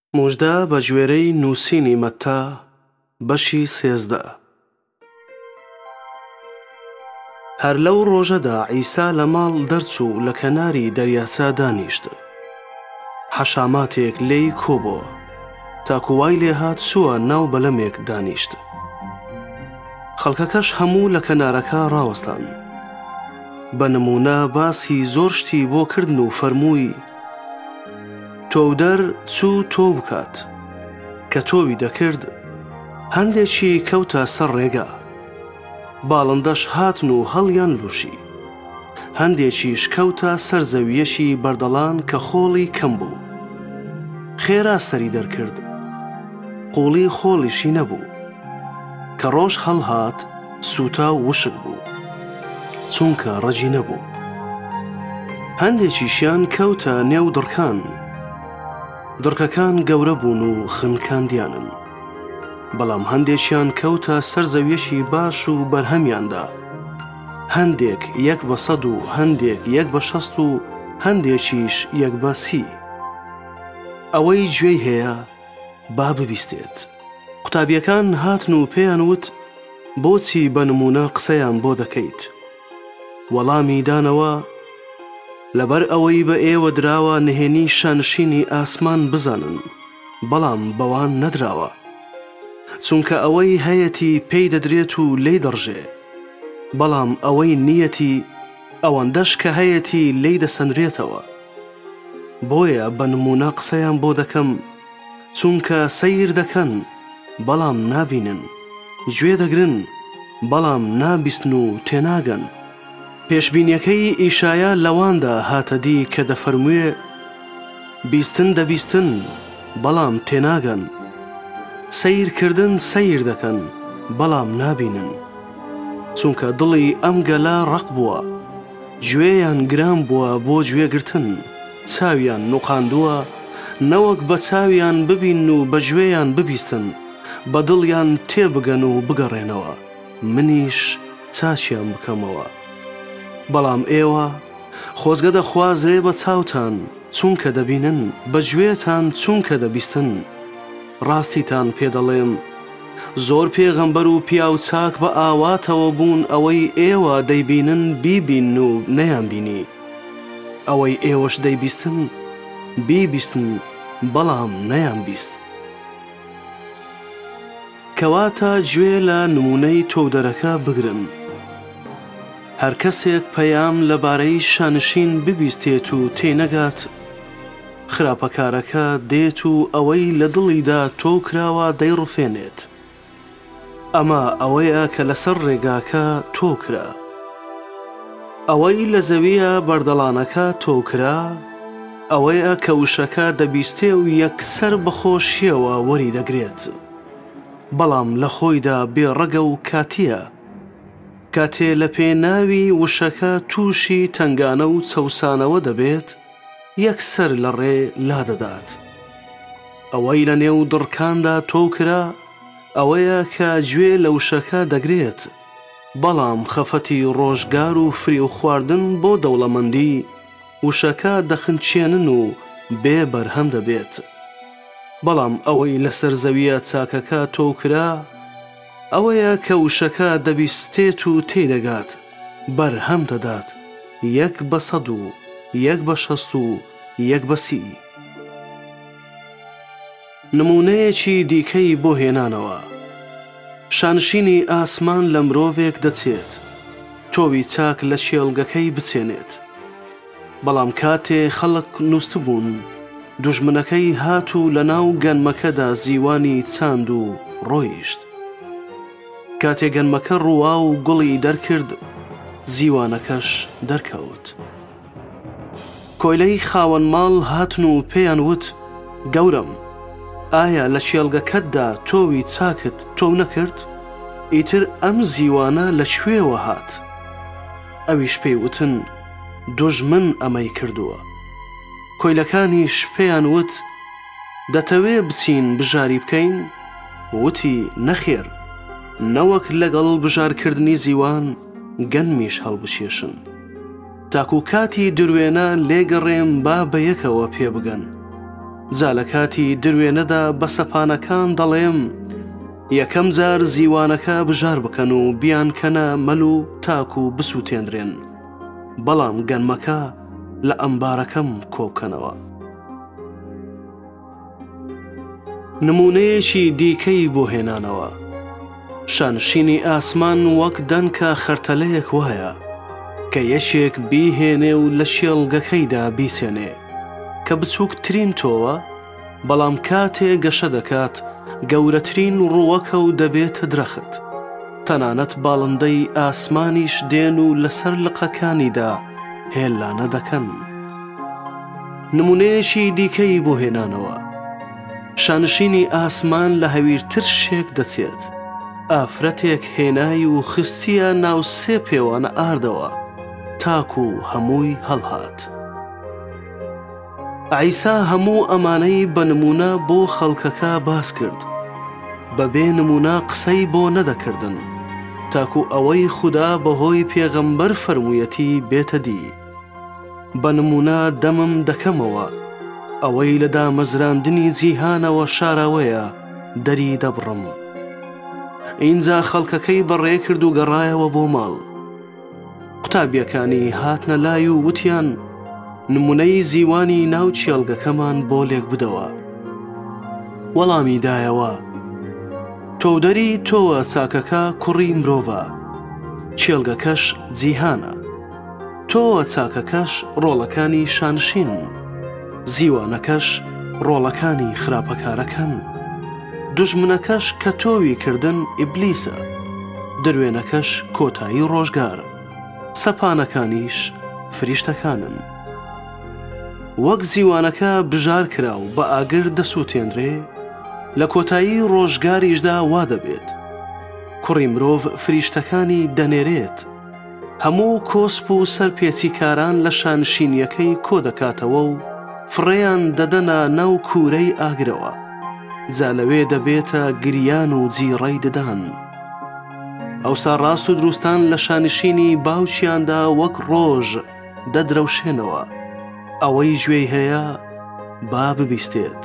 موژدە بە گوێرەی نووسینی مەتتا بەشی 13. هەر لەو ڕۆژەدا عیسا لە ماڵ دەرچوو لە کەناری دەریاچە دانیشت. حەشاماتێک لێی کۆبووە تاکو وای لێهات چووە ناو بەلەمێک دانیشت. خەڵکەکەش هەموو لە کەنارەکە ڕاوەستان. بە نمونە باسی زۆر شتی بۆ کردن و فەرمووی: تۆودەر چوو تۆ بکات، کە تۆوی دەکرد هەندێکی کەوتە سەر ڕێگا، باڵندەش هاتن و هەڵیان لوشی، هەندێکیش کەوتە سەر زەویەشی بەردەڵان کە خۆڵی کەم بوو، خێرا سەری دەرکرد، قوڵی خۆڵیشی نەبوو، کە ڕۆژ هەڵهات سووتە وشک بوو، چونکە ڕەجی نەبوو. هەندێکیشیان کەوتە نێو دڕکان، دڕکەکان گەورە بوون و خنکاندیانن، بەڵام هەندێکیان کەوتە سەر زەویەشی باش و بەرهەمیاندا، هەندێک 1 بە 100 و هەندێک 1 بە 60 و هەندێکیش 1 بە 30. ئەوەی گوێی هەیە با ببیستێت. قوتابیەکان هاتن و پێیان وت: بۆچی بە نمونە قسەیان بۆ دەکەیت؟ وەڵامی دانەوە: لەبەر ئەوەی بە ئێوە دراوە نهێنی شانشینی ئاسمان بزانن، بەڵام بەوان نەدراوە، چونکە ئەوەی هەیەی پێی دەدرێت و لێی دەڕژێ، بەڵام ئەوەی نیەتی ئەوەندەش کە هەیەی لێی دەسەنرێتەوە. بۆیە بە نمونە قسەیان بۆ دەکەم، چونکە سەیر دەکەن بەڵام نابینن، گوێ دەگرن بەڵام نابیستن و تێناگەن. پێشبینیەکەی ئیشایا لەواندا هاتە دی کە دەفەرموێ: بیستن دەبیستن بەڵام تێناگەن، سەیرکردن سەیر دەکەن بەڵام نابینن، چونکە دڵی ئەم گەلە ڕق بووە، گوێیان گران بووە بۆ گوێگرتن، چاویان نوقاندووە نەوەک بە چاویان ببین و بە گوێیان ببیستن، بە دڵیان تێبگەن و بگەڕێنەوە، منیش چاچیان بکەمەوە. بەڵام ئێوە خۆزگە دەخوازرێ بە چاوتان چونکە دەبینن، بە گوێتان چونکە دەبیستن. ڕاستیتان پێدەڵێم، زۆر پێغەمبەر و پیاو چاک بە ئاواتەوە بوون ئەوەی ئێوە دەیبینن بیبین و نەیانبینی، ئەوەی ئێوەش دەیبیستن بیبیستن بەڵام نەیانبیست. کەواتە گوێ لە نمونەی تۆودەرەکە بگرن. هەر کەسێک پەیام لەبارەی شانشین ببیستێت و تێنەگات، خراپەکارەکە دێت و ئەوەی لە دڵیدا تۆ کراوە دەیڕفێنێت. ئەمە ئەوەیە کە لەسەر ڕێگاکە تۆ کرا. ئەوەی لە زەویە بەردەڵانەکە تۆ کرا، ئەوەیە کە وشەکە دەبیستێ و یەکسەر بەخۆشیەوە وەری دەگرێت، بەڵام لە خۆیدا بێڕەگە و کاتیە. کاتێ لە پێناوی وشەکە تووشی تنگانە و چەوسانەوە دەبێت، یەکسەر لە ڕێ لادەدات. ئەوەی لە نێو دڕکاندا تۆ کرا، ئەوەیە کە گوێ لە وشەکە دەگرێت، بەڵام خەفەتی ڕۆژگار و فری و خواردن بۆ دەوڵەمەندی وشەکە دەخنچێنن و بێ بەرهەم دەبێت. بەڵام ئەوەی لەسەر زەویە چاکەکە تۆ کرا، ئەوەیە کە وشەکە دەبیستێت و تێدەگات، بەرهەم دەدات، 1 بە 100 و 1 بە 60 و 1 بە 30. نمونەیەکی دیکەی بۆ هێنانەوە. شانشینی ئاسمان لە مرۆڤێک دەچێت، تۆوی چاک لە چێڵگەکەی بچێنێت، بەڵام کاتێ خەڵک نووسبوون، دوژمنەکەی هات و لە ناو گەنمەکەدا زیوانی چاند و ڕۆیشت. کاتێ گەنمەکە ڕووا و گوڵی دەرکرد، زیوانەکەش دەرکەوت. کۆیلەی خاوەن ماڵ هاتن و پێیان وت: گەورم، ئایا لە چێڵگەکەتدا تۆوی چاکت تۆ نەکرد؟ ئیتر ئەم زیوانە لەکوێوە هات؟ ئەویش پێی وتن: دوژمن ئەمەی کردووە. کۆیلەکانیش پێیان وت: دەتەوێ بچین بژاری بکەین؟ وتی: نەخێر، نەوەک لەگەڵ بژارکردنی زیوان گەنمیش هەڵبشێشن، تاکو کاتی دروێنە لێگەڕێم با بە یەکەوە پێبگەن. جا لە کاتی دروێنەدا بە سەپانەکان دەڵێم یەکەم جار زیوانەکە بژار بکەن و بیان کەنە مەل و تاک و بسووتێنرێن، بەڵام گەنمەکە لە ئەمبارەکەم کۆبکەنەوە. نمونەیەکی دیکەی بۆ هێنانەوە. شانشینی ئاسمان وەک دەنکە خەرتەلەیەک وایە کە یەشێک بیهێنێ و لە شێڵگەکەیدا بیسێنێ کە بچووکترین تۆوە، بەڵام کاتێ گەشە دەکات گەورەترین ڕووەکە و دەبێتە درەخت. تەنانەت باڵندەی ئاسمانیش دێن و لەسەر لقەکانیدا هێلانە دەکەن. نمونەیەکی دیکەی بۆ هێنانەوە. شانشینی ئاسمان لە هەویرتر شێک دەچێت. ئافرەتێک هێنای و خستیە ناو سێ پێوانە ئاردەوە تاک و هەمووی هەڵهات. عیسا هەموو ئەمانەی بە نمونە بۆ خەڵکەکە باس کرد. بەبێ نمونە قسەی بۆ نەدەکردن تاکو ئەوەی خوددا بەهۆی پێغەمبەر فەرموویەتی بێتە دی. بە نمونە دەمم دەکەمەوە، ئەوەی لە دامەزراندنی جیهانەوە شاراوەیە دەری دەبڕم. ئینجا خەڵکەکەی بەڕێ کرد و گەڕایەوە بۆ ماڵ. قوتابیەکانی هاتنە لای و وتیان نمونەی زیوانی ناو چێڵگەکەمان بۆ لێک بدەوە. وەڵامی دایەوە تۆدەری تۆوە چاکەکە کوڕی مرۆڤە، چێڵگەکەش جیهانە، تۆوە چاکەکەش ڕۆڵەکانی شانشین، زیوانەکەش ڕۆڵەکانی خراپەکارەکەن، دوژمنەکەش کە تۆوی کردن ئیبلیسە، دروێنەکەش کۆتایی ڕۆژگار، سەپانەکانیش فریشتەکانن. وەک زیوانەکە بژار کرا و بە ئاگر دەسووتێنرێ، لە کۆتایی ڕۆژگاریشدا وا دەبێت. کوڕی مرۆڤ فریشتەکانی دەنێرێت. هەموو کۆسپ و سەرپێچیکاران لە شانشینیەکەی کۆ دەکاتەوە و فڕێیان دەدەنە ناو کوورەی ئاگرەوە. جا لەوێ دەبێتە گریان و جیڕەی ددان. ئەوسا ڕاست و دروستان لە شانشینی باوچیاندا وەک ڕۆژ دەدرەوشێنەوە. ئەوەی گوێی هەیە با ببیستێت.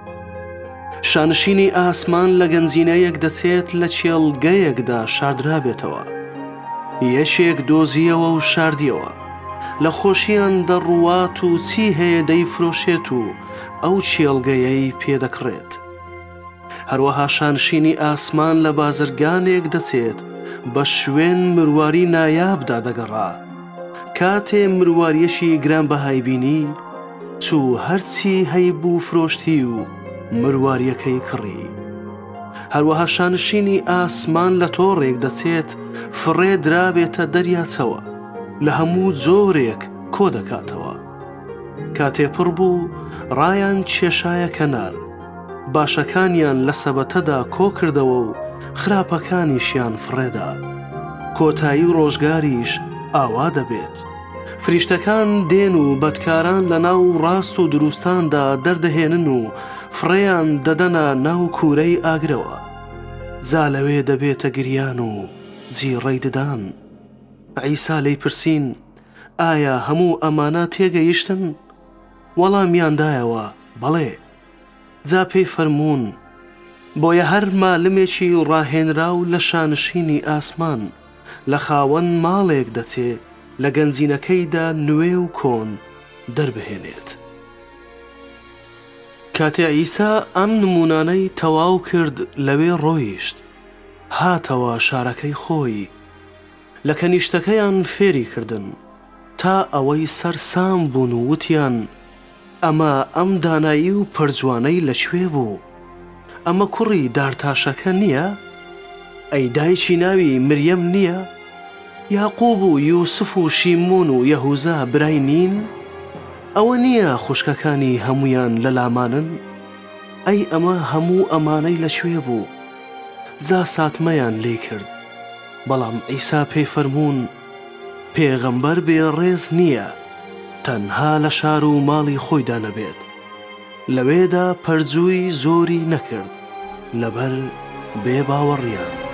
شانشینی ئاسمان لە گەنجینەیەک دەچێت لە چێڵگەیەکدا شاردرابێتەوە. یەشێک دۆزیەوە و شاردیەوە. لە خۆشییان دەڕوات و چی هەیە دەیفرۆشێت و ئەو چێڵگەیەی پێدەکڕێت. هەروەها شانشینی ئاسمان لە بازرگانێک دەچێت بە شوێن مرواری نایابدا دەگەڕا. کاتێ مرواریەشی گرانبەهای بینی چوو هەرچی هەیبوو فرۆشتی و مرواریەکەی کڕی. هەروەها شانشینی ئاسمان لە تۆڕێک دەچێت فڕێ درابێتە دەریاچەوە، لە هەموو جۆرێک کۆ دەکاتەوە. کاتێ پڕ بوو ڕایان کێشایە کەنار، باشەکانیان لە سەبەتەدا کۆ کردەوە و خراپەکانیشیان فڕێدا. کۆتایی ڕۆژگاریش ئاوا دەبێت. فریشتەکان دێن و بەدکاران لە ناو ڕاست و دروستاندا دەردەهێنن و فڕێیان دەدەنە ناو کوورەی ئاگرەوە. جا لەوێ دەبێتە گریان و جیڕەی ددان. عیسا لێی پرسین ئایا هەموو ئەمانە تێگەیشتن؟ وەڵامیاندایەوە بەڵێ. جا پێی فەرموون بۆیە هەر مالمێکی ڕاهێنراو لە شانشینی ئاسمان لە خاوەن ماڵێک دەچێ لە گەنجینەکەیدا نوێ و کۆن دەربهێنێت. کاتێ عیسا ئەم نمونانەی تەواو کرد لەوێ ڕۆیشت، هاتەوە شارەکەی خۆی. لە کەنیشتەکەیان فێری کردن تا ئەوەی سەرسام بوون و وتیان ئەمە ئەم دانایی و پەرجوانەی لەکوێ بوو؟ ئەمە کوڕی دارتاشەکە نییە؟ ئەی دایکی ناوی مریەم نییە؟ یاقوب و یوسف و شیمۆن و یەهوزا برای نین؟ ئەوە نییە خوشکەکانی هەمویان لە لامانن؟ ئەی ئەمە هەموو ئەمانەی لەکوێ بوو؟ جا ساتمەیان لێ کرد. بەڵام عیسا پێی فەرموون پێغەمبەر بێڕێز نییە تەنها لە شار و ماڵی خۆیدا نەبێت. لەوێدا پەرجووی زۆری نەکرد لەبەر بێباوەڕیان.